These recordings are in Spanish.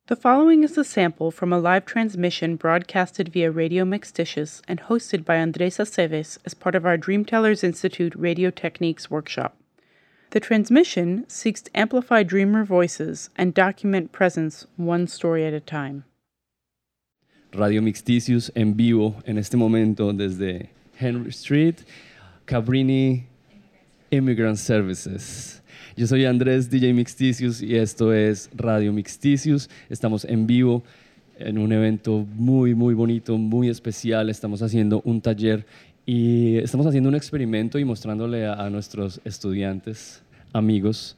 The following is a sample from a live transmission broadcasted via Radio Mixtitious and hosted by Andres Aceves as part of our Dreamtellers Institute Radio Techniques workshop. The transmission seeks to amplify dreamer voices and document presence one story at a time. Radio Mixtitious en vivo en este momento desde Henry Street, Cabrini Immigrant Services. Yo soy Andrés, DJ Mixtitious, y esto es Radio Mixtitious. Estamos en vivo en un evento muy, muy bonito, muy especial. Estamos haciendo un taller y estamos haciendo un experimento y mostrándole a nuestros estudiantes, amigos,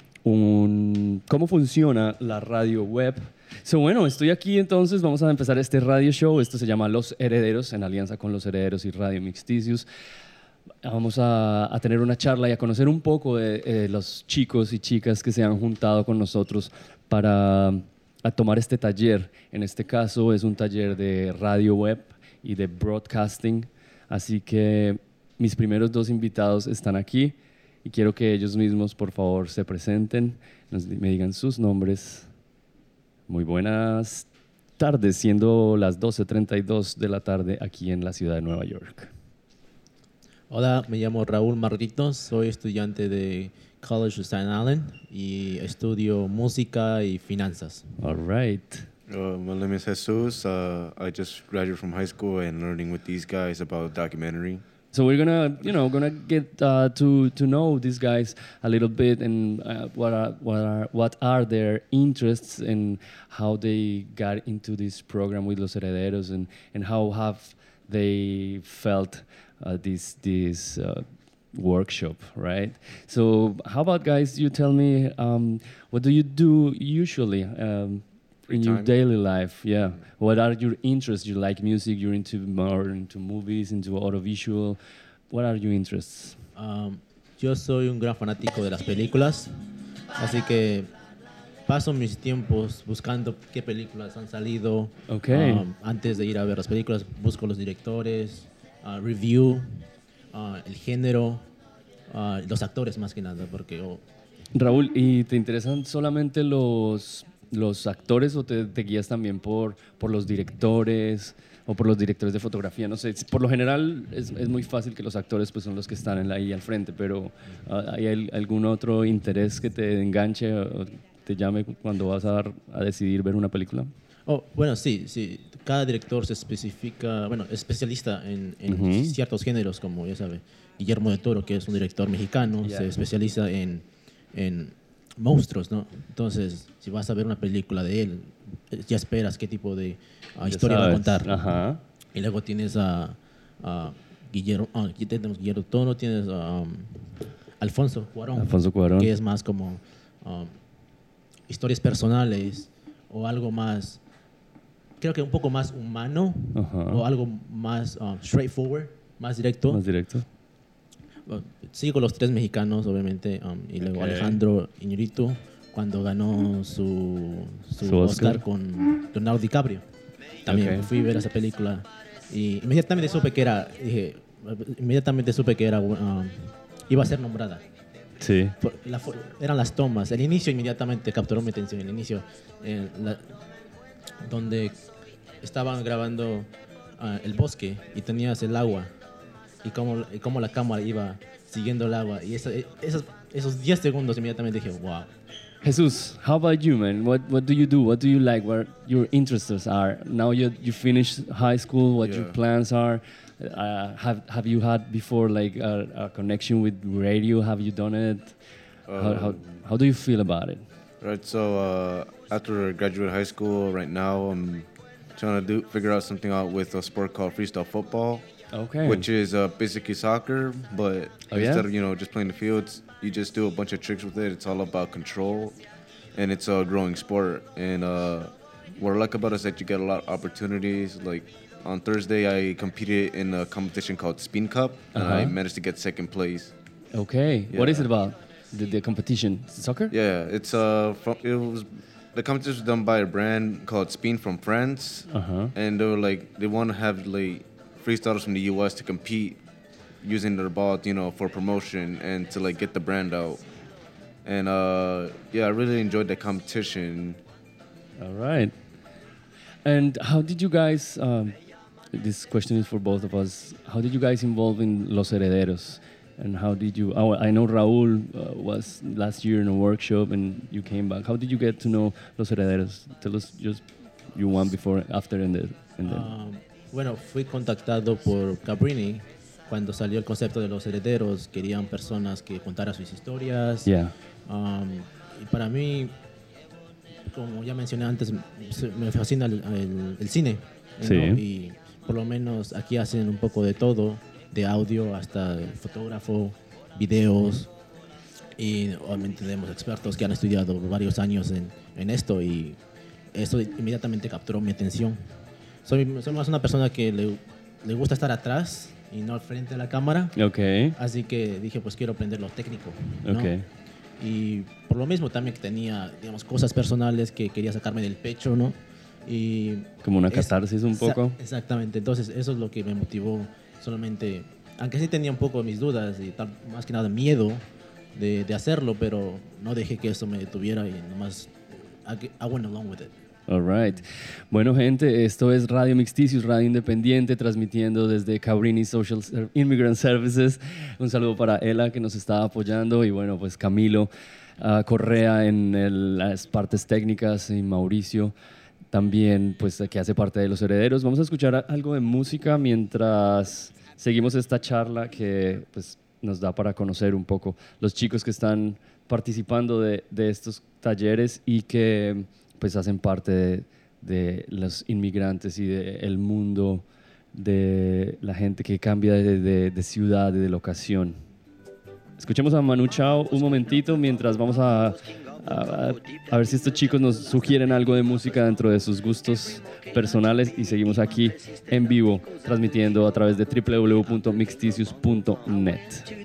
cómo funciona la radio web. Bueno, estoy aquí entonces, vamos a empezar este radio show. Esto se llama Los Herederos, en alianza con Los Herederos y Radio Mixtitious. Vamos a tener una charla y a conocer un poco de los chicos y chicas que se han juntado con nosotros para tomar este taller. En este caso es un taller de radio web y de broadcasting. Así que mis primeros dos invitados están aquí y quiero que ellos mismos, por favor, se presenten, me digan sus nombres. Muy buenas tardes, siendo las 12:32 de la tarde aquí en la ciudad de Nueva York. Hola, me llamo Raúl Marritos, soy estudiante de College of Staten Island y estudio música y finanzas. All right. My name is Jesus. I just graduated from high school and learning with these guys about documentary. So we're gonna get to know these guys a little bit and what are their interests and how they got into this program with Los Herederos and how have they felt this workshop, right? So how about, guys, you tell me what do you do usually in your daily life? Yeah. What are your interests? You like music, you're more into movies, into audiovisual. What are your interests? Yo soy un gran fanático de las películas, así que paso mis tiempos buscando qué películas han salido. Okay. Antes de ir a ver las películas, busco los directores, review, el género, los actores más que nada, porque... Raúl, ¿y te interesan solamente los actores o te guías también por los directores o por los directores de fotografía? No sé, por lo general es muy fácil que los actores pues son los que están ahí al frente, pero ¿hay algún otro interés que te enganche o te llame cuando vas a decidir ver una película? Bueno, sí. Cada director se especialista en ciertos géneros, como ya sabe. Guillermo del Toro, que es un director mexicano, se especializa en monstruos, ¿no? Entonces, si vas a ver una película de él, ya esperas qué tipo de historia va a contar. Ajá. Y luego tienes a Guillermo, aquí tenemos Guillermo del Toro, tienes a Alfonso Cuarón, que es más como historias personales o algo más, creo que un poco más humano, o algo más straightforward, más directo. Sigo los tres mexicanos, obviamente, y luego Alejandro Iñárritu, cuando ganó su Oscar con Leonardo DiCaprio. También fui a ver esa película y inmediatamente supe que iba a ser nombrada. Sí. Eran las tomas. El inicio inmediatamente capturó mi atención. El inicio, donde estaban grabando el bosque y tenías el agua y cómo la cámara iba siguiendo el agua. Y esos 10 segundos inmediatamente dije, wow. Jesus, how about you, man? What do you do? What do you like? What your interests are? Now you finished high school. What your plans are? Have you had before like a connection with radio? Have you done it? How do you feel about it? Right. So after graduating high school, right now I'm trying to figure out something out with a sport called freestyle football. Okay. Which is basically soccer, but instead of just playing the fields, you just do a bunch of tricks with it. It's all about control, and it's a growing sport. And what I like about it is that you get a lot of opportunities. Like on Thursday, I competed in a competition called Spin Cup, and I managed to get second place. Okay. Yeah. What is it about? The competition? Soccer? Yeah, it's the competition was done by a brand called Spin from France, and they want to have like freestylers from the U.S. to compete using their ball, for promotion and to get the brand out. And I really enjoyed the competition. All right. And how did you guys, this question is for both of us, how did you guys involve in Los Herederos? And how did you, I know Raúl was last year in a workshop and you came back. How did you get to know Los Herederos? Tell us just you one before, after, and then. Bueno, fui contactado por Cabrini cuando salió el concepto de Los Herederos. Querían personas que contaran sus historias. Yeah. Y para mí, como ya mencioné antes, me fascina el cine, ¿no? Sí. Y por lo menos aquí hacen un poco de todo, de audio hasta fotógrafo, videos, y obviamente tenemos expertos que han estudiado varios años en esto, y eso inmediatamente capturó mi atención. Soy más una persona que le gusta estar atrás y no al frente de la cámara. Okay. Así que dije, pues quiero aprender lo técnico, ¿no? Okay. Y por lo mismo también que tenía, digamos, cosas personales que quería sacarme del pecho, ¿no? Y como una catarsis un poco. Exactamente. Entonces eso es lo que me motivó solamente, aunque sí tenía un poco mis dudas y más que nada miedo de hacerlo, pero no dejé que eso me detuviera y nomás I went along with it. All right. Bueno, gente, esto es Radio Mixticius, radio independiente, transmitiendo desde Cabrini Social Immigrant Services. Un saludo para Ela, que nos está apoyando, y bueno, pues Camilo Correa en las partes técnicas, y Mauricio también, pues que hace parte de Los Herederos. Vamos a escuchar algo de música mientras seguimos esta charla que pues nos da para conocer un poco los chicos que están participando de estos talleres y que pues hacen parte de los inmigrantes y del mundo de la gente que cambia de ciudad y de locación. Escuchemos a Manu Chao un momentito mientras vamos a ver si estos chicos nos sugieren algo de música dentro de sus gustos personales, y seguimos aquí en vivo transmitiendo a través de www.mixticius.net.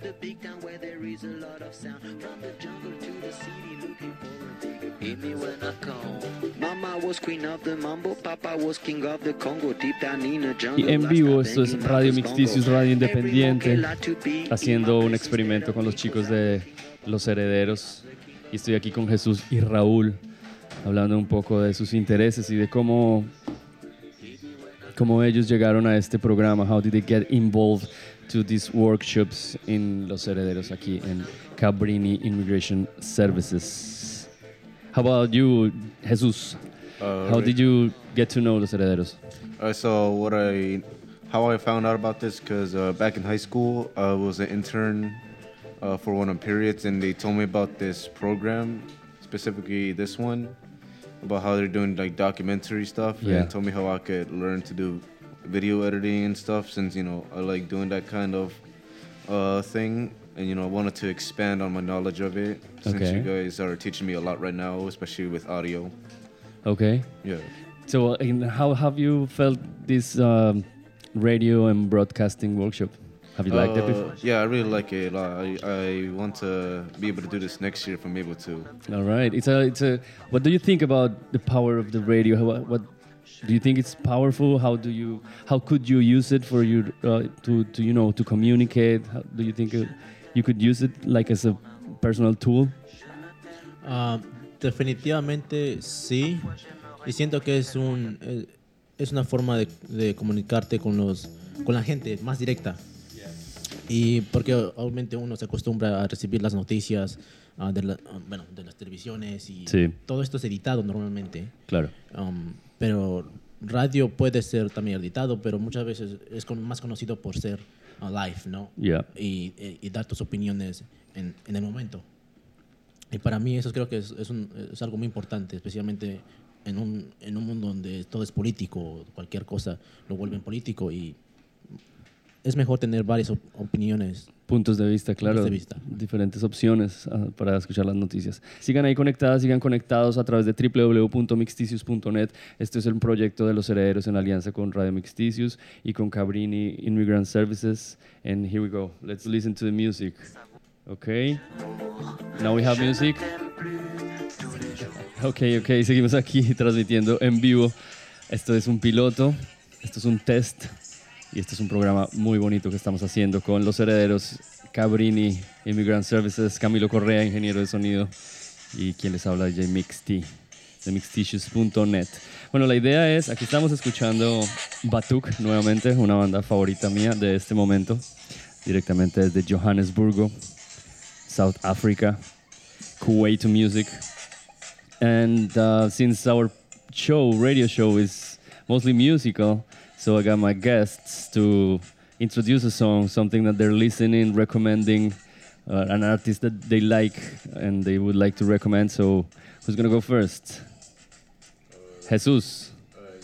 Y en vivo, esto es Radio Mixticius, radio independiente, haciendo un experimento con los chicos de Los Herederos. Y estoy aquí con Jesús y Raúl, hablando un poco de sus intereses y de cómo ellos llegaron a este programa. How did they get involved to these workshops in Los Herederos, aquí en Cabrini Immigration Services? How about you, Jesus? How did you get to know Los Herederos? So how I found out about this, because back in high school, I was an intern for one of periods, and they told me about this program, specifically this one, about how they're doing like documentary stuff, and told me how I could learn to do video editing and stuff, since, you know, I like doing that kind of thing, and, you know, I wanted to expand on my knowledge of it, since you guys are teaching me a lot right now, especially with audio. Okay. Yeah. So how have you felt this radio and broadcasting workshop? Have you liked it before? Yeah, I really like it. I want to be able to do this next year if I'm able to. All right. It's a. What do you think about the power of the radio? What do you think it's powerful? How could you use it for you to communicate? How do you think you could use it like as a personal tool? Definitivamente sí. Y siento que es una forma de comunicarte con la gente más directa. Y porque obviamente uno se acostumbra a recibir las noticias de las televisiones, y todo esto es editado normalmente. Claro. Pero radio puede ser también editado, pero muchas veces es más conocido por ser live, ¿no? Yeah. Y dar tus opiniones en el momento. Y para mí eso creo que es algo muy importante, especialmente en un mundo donde todo es político, cualquier cosa lo vuelven político, y es mejor tener varias opiniones. Puntos de vista, claro. Puntos de vista. Diferentes opciones para escuchar las noticias. Sigan ahí conectadas, sigan conectados a través de www.mixticius.net. Este es un proyecto de Los Herederos en alianza con Radio Mixticius y con Cabrini Immigrant Services. And here we go. Let's listen to the music. Okay. Now we have music. Okay. Seguimos aquí transmitiendo en vivo. Esto es un piloto, esto es un test. Y este es un programa muy bonito que estamos haciendo con Los Herederos, Cabrini Immigrant Services, Camilo Correa, ingeniero de sonido, y quien les habla, DJ Mix T. de mixtissues.net. Bueno, la idea es, aquí estamos escuchando Batuk nuevamente, una banda favorita mía de este momento, directamente desde Johannesburgo, South Africa, Kuwait music. And since our radio show is mostly musical, so I got my guests to introduce a song, something that they're listening, recommending, an artist that they like and they would like to recommend. So who's going to go first? Jesus.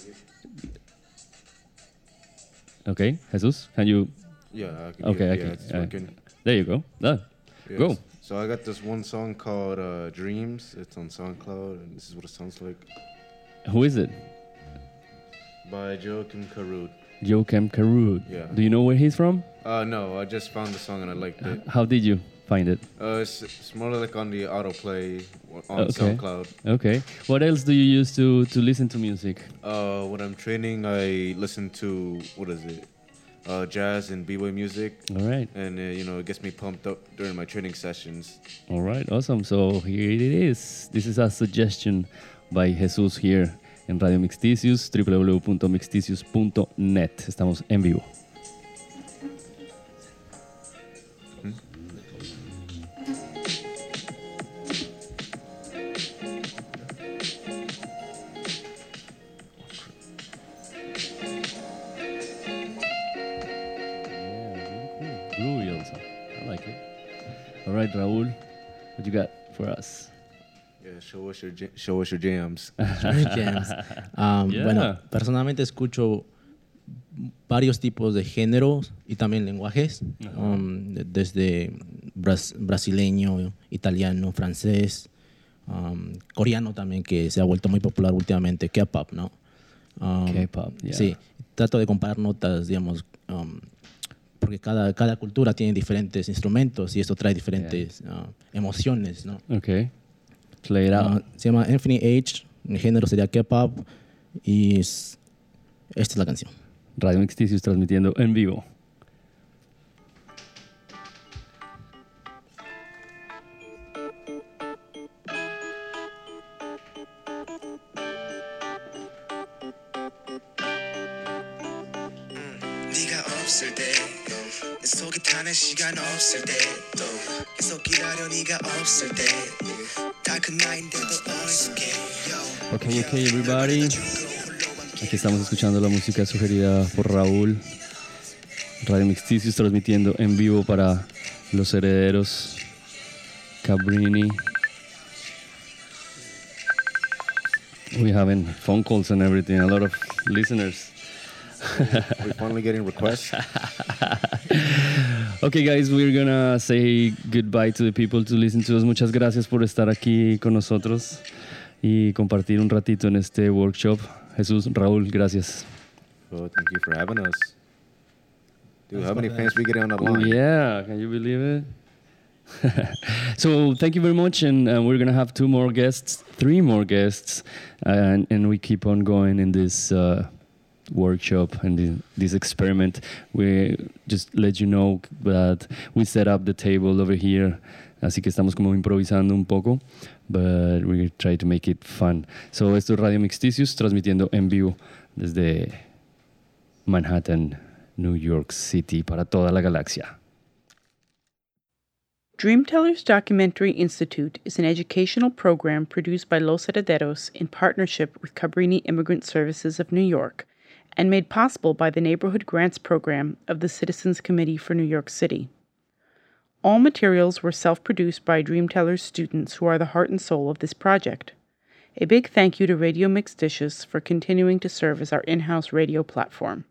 Okay, Jesus, can you? Yeah. Okay, it's working. There you go. Yes. Go. So I got this one song called Dreams. It's on SoundCloud, and this is what it sounds like. Who is it? By Joachim Karud. Joachim Karud. Yeah. Do you know where he's from? No, I just found the song and I liked it. How did you find it? It's more like on the autoplay on SoundCloud. Okay. What else do you use to listen to music? When I'm training, I listen to, jazz and b-boy music. All right. And, it gets me pumped up during my training sessions. All right, awesome. So here it is. This is a suggestion by Jesus here en Radio Mixticius, www.mixticius.net. Estamos en vivo. Groovy also. I like it. All right, Raúl, what you got for us? Yeah, show us your jams. Jams. Bueno, personalmente escucho varios tipos de géneros y también lenguajes, desde brasileño, italiano, francés, coreano también, que se ha vuelto muy popular últimamente, K-pop, ¿no? K-pop, yeah. Sí, trato de comparar notas, digamos, porque cada cultura tiene diferentes instrumentos y esto trae diferentes emociones, ¿no? Okay. Play it out. Se llama Infinite Age, el género sería K-pop y esta es la canción. Radio Mixticius transmitiendo en vivo. 네가 없을 때 내 속에 타는 시간 없을 때 또 계속 기다려 네가 없을 때 다 그 나인데도 어리석게. Okay, everybody. Aquí estamos escuchando la música sugerida por Raúl. Radio Mixticius transmitiendo en vivo para Los Herederos, Cabrini. We having phone calls and everything, a lot of listeners. We're finally getting requests. Okay, guys, we're gonna say goodbye to the people to listen to us. Muchas gracias por estar aquí con nosotros y compartir un ratito en este workshop. Jesús, Raúl, gracias. Well, thank you for having us. Dude, how many fans we get on the line? Yeah, can you believe it? So thank you very much, and we're gonna have three more guests, and we keep on going in this workshop and this experiment. We just let you know that we set up the table over here, así que estamos como improvisando un poco, but we try to make it fun. So esto es Radio Mixticius transmitiendo en vivo desde Manhattan, New York City, para toda la galaxia. Dreamtellers Documentary Institute is an educational program produced by Los Herederos in partnership with Cabrini Immigrant Services of New York and made possible by the Neighborhood Grants Program of the Citizens Committee for New York City. All materials were self-produced by Dreamtellers students who are the heart and soul of this project. A big thank you to Radio Mixticius for continuing to serve as our in-house radio platform.